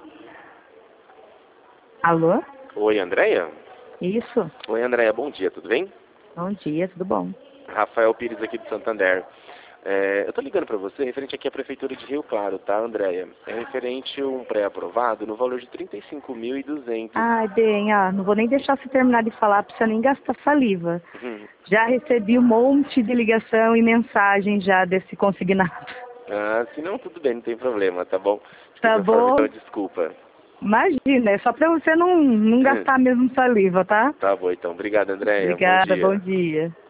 Alô? Oi, Andréia? Isso. Oi, Andréia, bom dia, tudo bem? Bom dia, tudo bom? Rafael Pires aqui do Santander. Eu tô ligando para você referente aqui à Prefeitura de Rio Claro, tá, Andréia? É referente a um pré-aprovado no valor de 35.200. Bem, não vou nem deixar você terminar de falar pra você nem gastar saliva. Uhum. Já recebi um monte de ligação e mensagem já desse consignado. Se não, tudo bem, não tem problema, tá bom? De Tá qualquer forma, bom? então, desculpa. Imagina, é só pra você não gastar mesmo saliva, tá? Tá bom, então. Obrigado, Andréia. Bom Obrigada, bom dia. dia.